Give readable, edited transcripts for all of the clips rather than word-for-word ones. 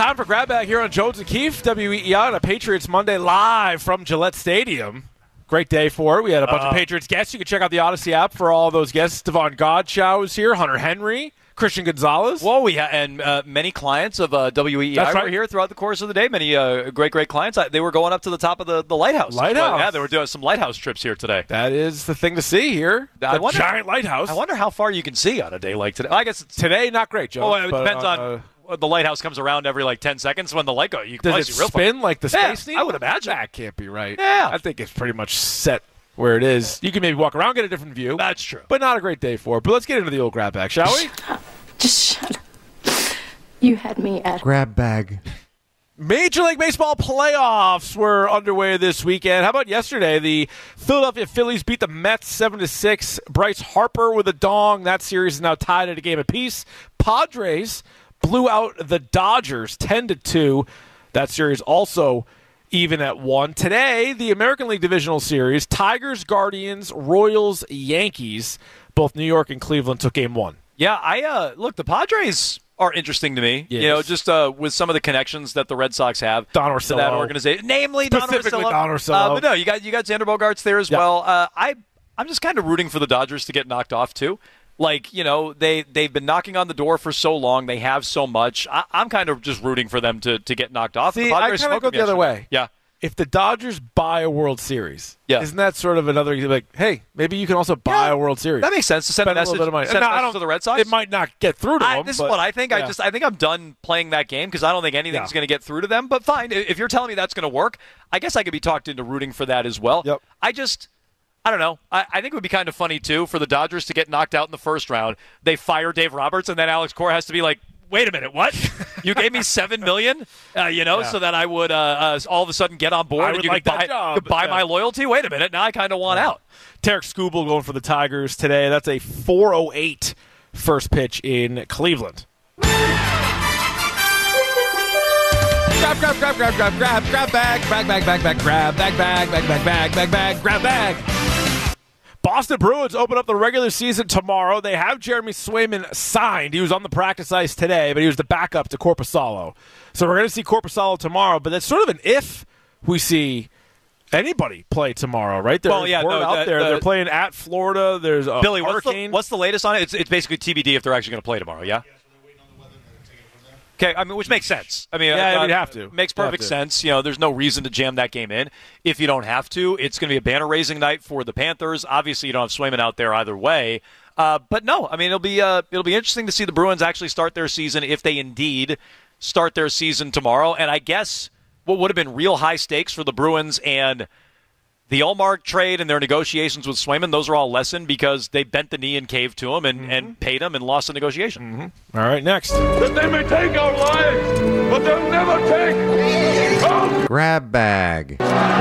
Time for Grab Bag here on Jones and Keefe, WEEI, on a Patriots Monday live from Gillette Stadium. Great day for it. We had a bunch of Patriots guests. You can check out the Odyssey app for all those guests. Devon Godchow is here, Hunter Henry, Christian Gonzalez. Well, and many clients of WEEI were here throughout the course of the day. Many great clients. They were going up to the top of the lighthouse. Yeah, they were doing some lighthouse trips here today. That is the thing to see here. Giant lighthouse. I wonder how far you can see on a day like today. I guess today, not great, Joe. It depends on the lighthouse comes around every 10 seconds. When the light goes, you can does it real spin like the Space Needle? I would imagine. That can't be right. Yeah. I think it's pretty much set where it is. You can maybe walk around, get a different view. That's true. But not a great day for it. But let's get into the old grab bag, shall we? Just shut up. You had me at grab bag. Major League Baseball playoffs were underway this weekend. How about yesterday? The Philadelphia Phillies beat the Mets 7-6. Bryce Harper with a dong. That series is now tied at a game apiece. Padres blew out the Dodgers 10-2. That series also even at 1. Today, the American League Divisional Series, Tigers, Guardians, Royals, Yankees, both New York and Cleveland took game 1. Yeah, look, the Padres are interesting to me. Yes. Just with some of the connections that the Red Sox have Don to Orsillo. that organization, namely Specifically Don Orsillo. But no, you got Xander Bogaerts there as well. I'm just kind of rooting for the Dodgers to get knocked off too. They've been knocking on the door for so long. They have so much. I'm kind of just rooting for them to get knocked off. See, I kind of go the other way. Yeah. If the Dodgers buy a World Series, yeah. Isn't that sort of another, hey, maybe you can also buy a World Series? That makes sense to send a message, little bit of money. send a message to the Red Sox. It might not get through to them. This is what I think. Yeah. I think I'm done playing that game because I don't think anything's going to get through to them. But fine, if you're telling me that's going to work, I guess I could be talked into rooting for that as well. Yep. I don't know. I think it would be kind of funny, too, for the Dodgers to get knocked out in the first round. They fire Dave Roberts, and then Alex Cora has to be like, wait a minute, what? You gave me $7 million, so that I would all of a sudden get on board and you could buy my loyalty? Wait a minute. Now I kind of want out. Tarek Skubal going for the Tigers today. That's a 4:08 first pitch in Cleveland. Grab bag. Boston Bruins open up the regular season tomorrow. They have Jeremy Swayman signed. He was on the practice ice today, but he was the backup to Korpisalo. So we're going to see Korpisalo tomorrow, but that's sort of an if we see anybody play tomorrow, right? They're playing at Florida. There's a Billy, hurricane. What's the latest on it? It's basically TBD if they're actually going to play tomorrow, yeah? Okay, which makes sense. You'd have to. Makes perfect sense. There's no reason to jam that game in if you don't have to. It's going to be a banner-raising night for the Panthers. Obviously, you don't have Swayman out there either way. But no, it'll be interesting to see the Bruins actually start their season if they indeed start their season tomorrow. And I guess what would have been real high stakes for the Bruins and the Ullmark trade and their negotiations with Swayman, those are all lessened because they bent the knee and caved to him and paid him and lost the negotiation. Mm-hmm. All right, next. That they may take our lives, but they'll never take grab bag.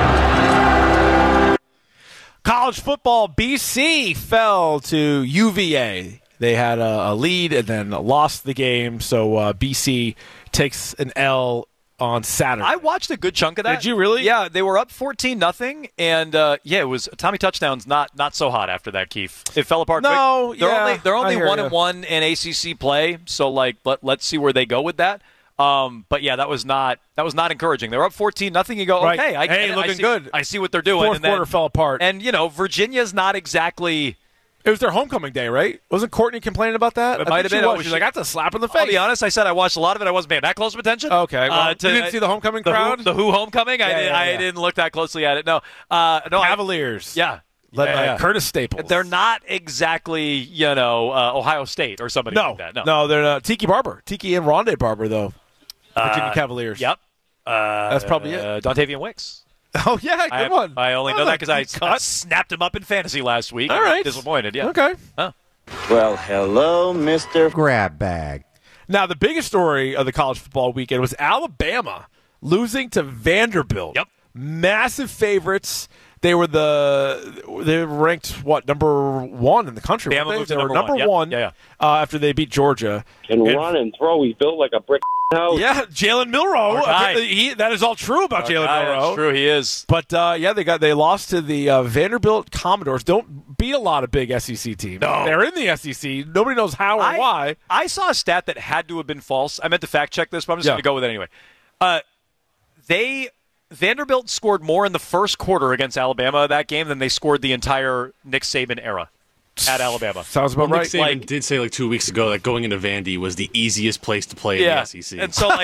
College football, BC fell to UVA. They had a lead and then lost the game, so BC takes an L on Saturday. I watched a good chunk of that. Did you really? Yeah, they were up 14-0, and it was Tommy Touchdown's not so hot after that, Keith. It fell apart. No, quick. They're only 1-1 in ACC play, so let's see where they go with that. But yeah, that was not encouraging. They were up 14-0. You go, okay, right. looking good. I see what they're doing. Fourth quarter fell apart, and Virginia's not exactly. It was their homecoming day, right? Wasn't Courtney complaining about that? It might have been. She's like, that's a slap in the face. I'll be honest, I said I watched a lot of it. I wasn't paying that close of attention. Okay. Well, you didn't see the homecoming crowd? The Who homecoming? I didn't look that closely at it. No. Cavaliers. Led by Curtis Staples. They're not exactly, Ohio State or somebody like that. No, they're not. Tiki and Rondé Barber, though. Virginia Cavaliers. Yep. That's probably it. Dontavian Wicks. Oh, yeah, good one. I only know that because I snapped him up in fantasy last week. All right. Disappointed, yeah. Okay. Huh. Well, hello, Mr. Grab bag. Now, the biggest story of the college football weekend was Alabama losing to Vanderbilt. Yep. Massive favorites. They were ranked number 1 in the country. Bama moved They to were number number one. 1 Yeah. After they beat Georgia. Can run and throw. He's built like a brick house. Yeah, Jalen Milroe. Our guy. That is all true about Jalen Milroe. That's true, he is. But they lost to the Vanderbilt Commodores. Don't beat a lot of big SEC teams. No. They're in the SEC. Nobody knows how or why. I saw a stat that had to have been false. I meant to fact check this, but I'm just Yeah. going to go with it anyway. Vanderbilt scored more in the first quarter against Alabama that game than they scored the entire Nick Saban era at Alabama. Sounds about right. Nick Saban did say 2 weeks ago that going into Vandy was the easiest place to play in the SEC. And so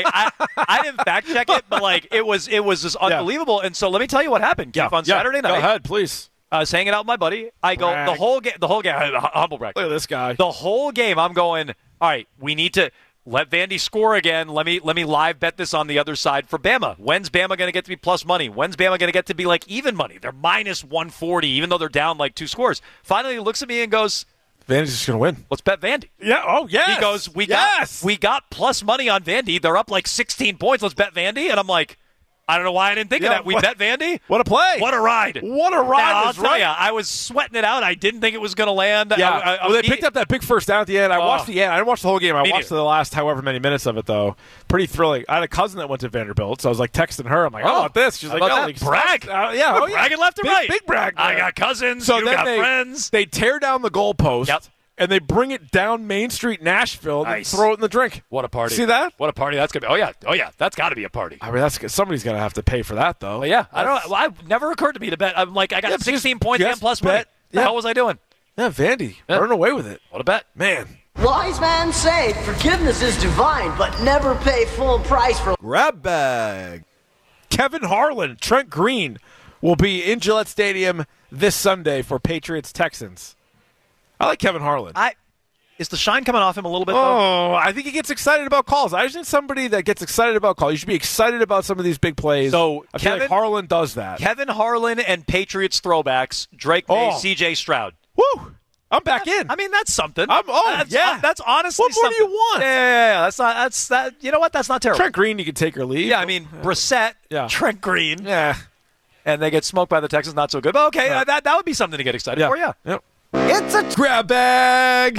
I didn't fact check it, but it was just unbelievable. And so let me tell you what happened. Keith, on Saturday night. Go ahead, please. I was hanging out with my buddy. I go Brag. the whole game. Humble brag. Look at this guy. The whole game, I'm going. All right, we need to let Vandy score again. Let me live bet this on the other side for Bama. When's Bama going to get to be plus money? When's Bama going to get to be even money? They're minus 140, even though they're down 2 scores. Finally, he looks at me and goes, Vandy's just going to win. "Let's bet Vandy." Yeah. Oh, yes. He goes, "We got plus money on Vandy. They're up 16 points. Let's bet Vandy." And I'm like, I don't know why I didn't think of that. We bet Vandy. What a play. What a ride. What a ride. Now, I'll tell you, I was sweating it out. I didn't think it was going to land. Yeah. They picked up that big first down at the end. I watched the end. I didn't watch the whole game. I Me watched neither. the last however many minutes of it, though. Pretty thrilling. I had a cousin that went to Vanderbilt, so I was texting her. I'm like, how about this? She's How like, about that? Brag. Yeah. Bragging left and big, right. Big brag. I got cousins. So you then got friends. They tear down the goalpost. Yep. And they bring it down Main Street, Nashville, Nice. and throw it in the drink. What a party. See that? What a party that's going to be. Oh, yeah. That's got to be a party. I mean, somebody's going to have to pay for that, though. But yeah. I don't know. It never occurred to me to bet. I'm like, I got 16 points and plus money. bet. The Yeah. hell was I doing? Yeah, Vandy. Yeah. Run away with it. What a bet. Man. Wise man say forgiveness is divine, but never pay full price for Grab bag. Kevin Harlan, Trent Green will be in Gillette Stadium this Sunday for Patriots-Texans. I like Kevin Harlan. Is the shine coming off him a little bit, though? Oh, I think he gets excited about calls. I just need somebody that gets excited about calls. You should be excited about some of these big plays. So, I feel like Harlan does that. Kevin Harlan and Patriots throwbacks, Drake May, C.J. Stroud. Woo! I'm back in. I mean, that's something. Yeah. That's honestly What more something. do you want? Yeah. That's you know what? That's not terrible. Trent Green, you can take or leave. Yeah, I mean, Brissett, Yeah. Trent Green, Yeah. and they get smoked by the Texans, not so good. But okay, Yeah. that would be something to get excited for, yeah. Yep. It's a grab bag.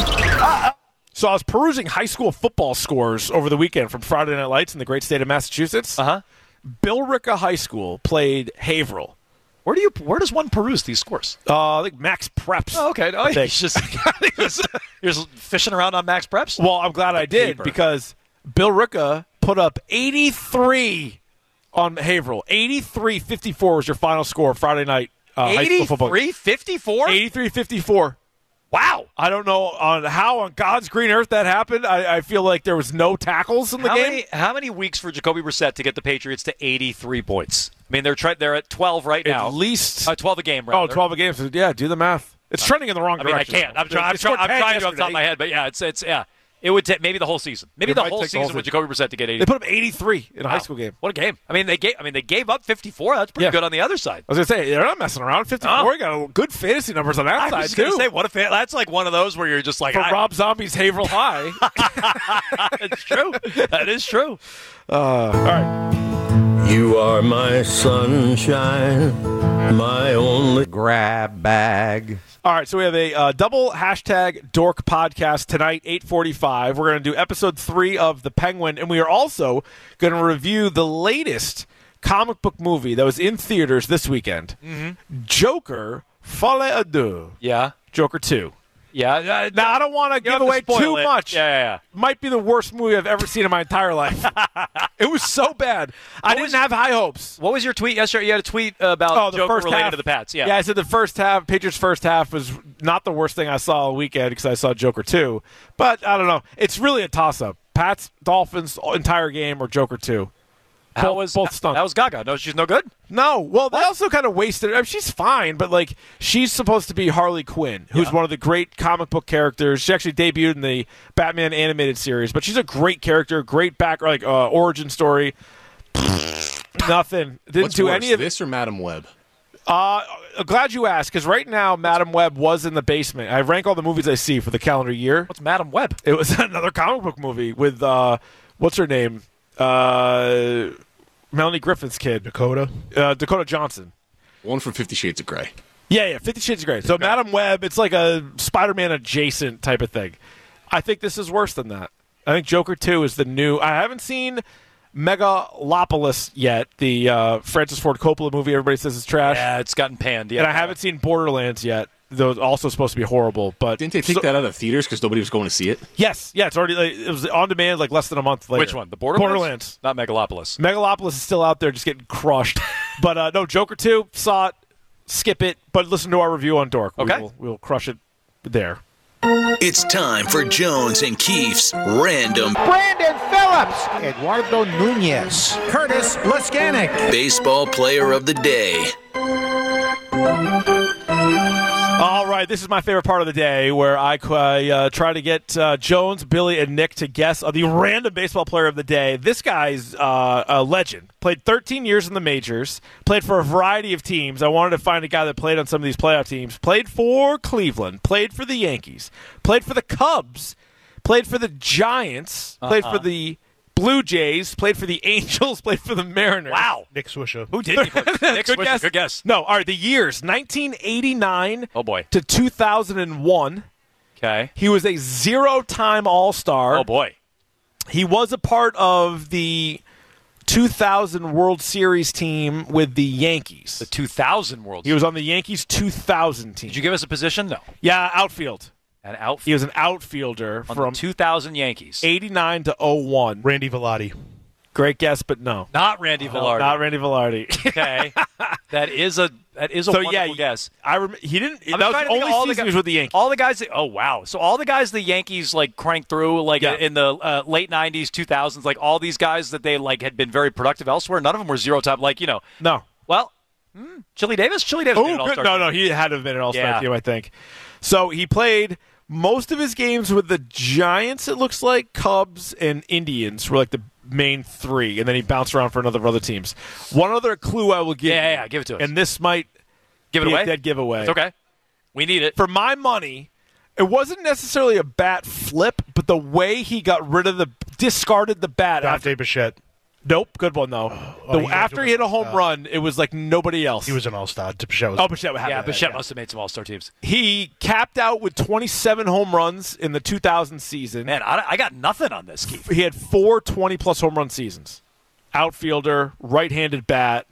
So I was perusing high school football scores over the weekend from Friday Night Lights in the great state of Massachusetts. Uh-huh. Billerica High School played Haverhill. Where does one peruse these scores? I think Max Preps. Oh, okay. Oh, I think. you're just fishing around on Max Preps? Well, I'm glad I did paper. because Billerica put up 83 on Haverhill. 83-54 was your final score Friday night high school football. 83-54? 83-54. Wow. I don't know on God's green earth that happened. I feel like there was no tackles in the game. How many weeks for Jacoby Brissett to get the Patriots to 83 points? I mean, they're at 12 right now. At least 12 a game, right? 12 a game. So, yeah, do the math. It's trending in the wrong I mean, direction. I can't. I'm They trying scored 10 to off the top yesterday. of my head, but yeah, it's yeah. It would take maybe the whole season. Maybe It the might whole take the whole season with season. Jacoby Brissett to get 80. They put up 83 in a high school game. What a game! I mean, they gave up 54. That's pretty Yeah. good on the other side. I was going to say, they're not messing around. 54, No. you got good fantasy numbers on that I side, was going too. to say, what if that's like one of those where you're just like, For Rob Zombie's Haverhill High. it's true. That is true. All right. You are my sunshine, my only. Grab bag. All right, so we have a double hashtag dork podcast tonight, 8:45. We're going to do episode 3 of The Penguin, and we are also going to review the latest comic book movie that was in theaters this weekend. Joker, Folie à Deux. Yeah. Joker 2. Yeah. Now, I don't want to You give don't have away to spoil too it. much. Yeah. Might be the worst movie I've ever seen in my entire life. It was so bad. I didn't have high hopes. What was your tweet yesterday? You had a tweet about the Joker first related half. to the Pats. Yeah. Yeah, I said the first half, Patriots' first half was not the worst thing I saw all weekend because I saw Joker 2. But I don't know. It's really a toss-up. Pats, Dolphins, entire game, or Joker 2. Both stunk. That was Gaga. No, she's no good. No. Well, they also kind of wasted. I mean, she's fine, but like she's supposed to be Harley Quinn, who's one of the great comic book characters. She actually debuted in the Batman animated series, but she's a great character, great origin story. Nothing. Didn't What's do worse, any of this or Madam Web? Glad you asked, because right now Madam Web was in the basement. I rank all the movies I see for the calendar year. What's Madam Web? It was another comic book movie with what's her name? Melanie Griffin's kid, Dakota Johnson. One from 50 Shades of Grey. Yeah, 50 Shades of Grey. So Madam Web, it's like a Spider-Man adjacent type of thing. I think this is worse than that. I think Joker 2 is the new. I haven't seen Megalopolis yet, the Francis Ford Coppola movie. Everybody says it's trash. Yeah, it's gotten panned. Yeah, and I haven't seen Borderlands yet. Though it's also supposed to be horrible. But didn't they take that out of theaters because nobody was going to see it? Yes, yeah, it's already it was on demand like less than a month later. Which one? The Borderlands? Borderlands. Not Megalopolis. Megalopolis is still out there, just getting crushed. But no, Joker 2, saw it, skip it, but listen to our review on Dork. Okay, we'll crush it there. It's time for Jones and Keefe's Random. Brandon Phillips, Eduardo Nunez, Curtis Laskanik. Baseball Player of the Day. All right, this is my favorite part of the day where I try to get Jones, Billy, and Nick to guess the random baseball player of the day. This guy's a legend. Played 13 years in the majors. Played for a variety of teams. I wanted to find a guy that played on some of these playoff teams. Played for Cleveland. Played for the Yankees. Played for the Cubs. Played for the Giants. Played for the Blue Jays, played for the Angels, played for the Mariners. Wow. Nick Swisher. Who did you put? Nick Good Swisher. guess. Good guess. No, all right, the years, 1989 to 2001. Okay. He was a zero-time All-Star. Oh, boy. He was a part of the 2000 World Series team with the Yankees. The 2000 World Series. He was on the Yankees 2000 team. Did you give us a position? No. Yeah, outfield. An outfield. He was an outfielder on from the 2000 Yankees. 89 to 01. Randy Velarde. Great guess, but no. Not Randy Velarde. Not Randy Velarde. Okay. That is a wonderful guess. He didn't. I'm That was trying to the think only of all season the he was with the Yankees. All the guys. Oh wow! So all the guys the Yankees like cranked through like in the late '90s, 2000s, like all these guys that they like had been very productive elsewhere. None of them were zero time. Like No. Well, Chili Davis. Chili Davis. Oh, good. No. He had to have been an All-Star team, I think. So he played most of his games with the Giants. It looks like Cubs and Indians were like the main three, and then he bounced around for another other teams. One other clue I will give. Yeah, give it to us. And this might give it be away. A dead giveaway. It's okay. We need it. For my money, it wasn't necessarily a bat flip, but the way he got rid of discarded the bat. Dante Bichette. Nope, good one though. After he hit a home run, it was like nobody else. He was an All-Star. Bichette was. Oh, Bichette would have that. Bichette must have made some All-Star teams. He capped out with 27 home runs in the 2000 season. Man, I got nothing on this. Keith. He had 4 20-plus home run seasons. Outfielder, right-handed bat.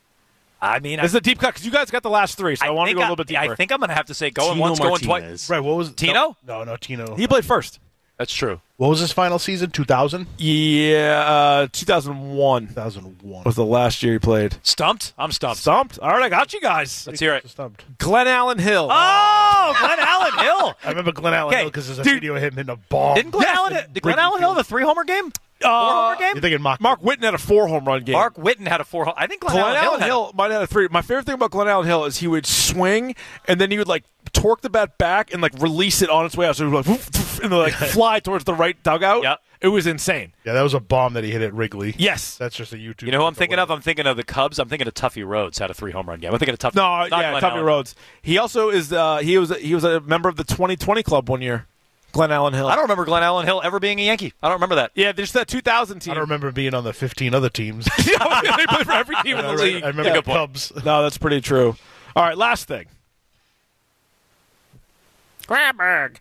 I mean, this is a deep cut because you guys got the last 3, so I want to go a little bit deeper. I think I'm going to have to say going Tino once, Martinez. going twice. Right, what was Tino? No, Tino. He played first. That's true. What was his final season? 2000? Yeah, 2001. 2001 was the last year he played. Stumped? I'm stumped. Stumped? All right, I got you guys. Let's hear it. Stumped. Glenn Allen Hill. Oh, Glenn Allen Hill. I remember Glenn Allen Hill because there's a video of him hitting a bomb. Did Glenn Allen have a 3-homer game? 4-homer game? You're thinking Mark Whitten had a 4-home run game. Mark Whitten had a 4-home. I think Glenn Allen Hill might have had a 3. My favorite thing about Glenn Allen Hill is he would swing and then he would like torque the bat back and like release it on its way out, so it would like and then like fly towards the right dugout. Yep. It was insane. Yeah, that was a bomb that he hit at Wrigley. Yes, that's just a YouTube. You know who I'm thinking of? I'm thinking of the Cubs. I'm thinking of Tuffy Rhodes had a 3-home run game. I'm thinking of Tuffy. Tuffy Rhodes. He also is. He was a member of the 2020 club one year. Glenn Allen Hill. I don't remember Glenn Allen Hill ever being a Yankee. I don't remember that. Yeah, there's that 2000 team. I don't remember being on the 15 other teams. They played for every team in the league. I remember the Cubs. No, that's pretty true. All right, last thing. Grab bag.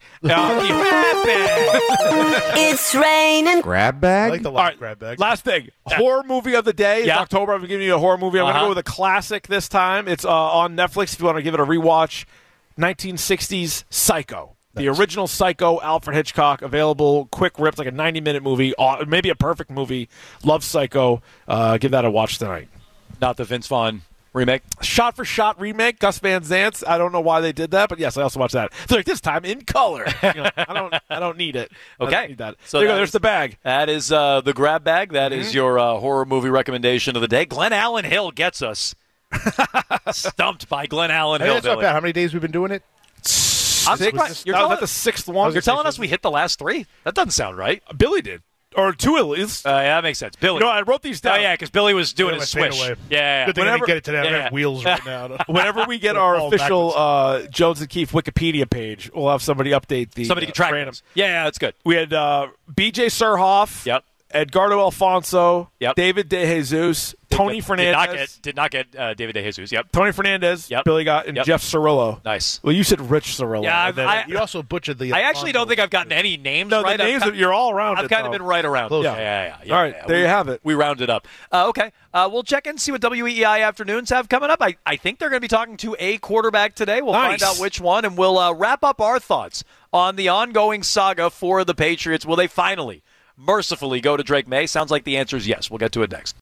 It's raining. Grab bag? I like the last grab bag. Last thing. Horror movie of the day. It's October. I'm giving you a horror movie. I'm going to go with a classic this time. It's on Netflix if you want to give it a rewatch. 1960s Psycho. The original Psycho, Alfred Hitchcock, available, quick rips, like a 90-minute movie, maybe a perfect movie. Love Psycho. Give that a watch tonight. Not the Vince Vaughn remake? Shot-for-shot remake, Gus Van Sant. I don't know why they did that, but yes, I also watched that. So like, this time in color. I don't need it. Okay. I don't need that. So there you go. There's the bag. That is the grab bag. That is your horror movie recommendation of the day. Glenn Allen Hill gets us. Stumped by Glenn Allen Hill. That's not bad. How many days we've been doing it? You're telling the 6th one. You're telling us we hit the last 3? That doesn't sound right. Billy did. Or 2 at least. Yeah, that makes sense. Billy. I wrote these down. Oh, yeah, because Billy was doing his swish. Yeah. Good thing I didn't get it today. I have wheels right now. Whenever we get our official Jones and Keefe Wikipedia page, we'll have somebody update the somebody can track random. Yeah, that's good. We had B.J. Surhoff. Yep. Edgardo Alfonso, Yep. David DeJesus, Tony Fernandez. Did not get David DeJesus. Yep. Tony Fernandez, Yep. Billy Gott, and Yep. Jeff Cirillo. Nice. Well, you said Rich Cirillo. Yeah, and then- You also butchered the. I actually don't think I've gotten any names no, right. the names, you're all around I've it, kind of though. been right around. Close. Yeah. All right, there you have it. We rounded up. Okay, we'll check in and see what WEEI afternoons have coming up. I think they're going to be talking to a quarterback today. We'll Nice. find out which one, and we'll wrap up our thoughts on the ongoing saga for the Patriots. Will they finally, mercifully go to Drake May? Sounds like the answer is yes. We'll get to it next.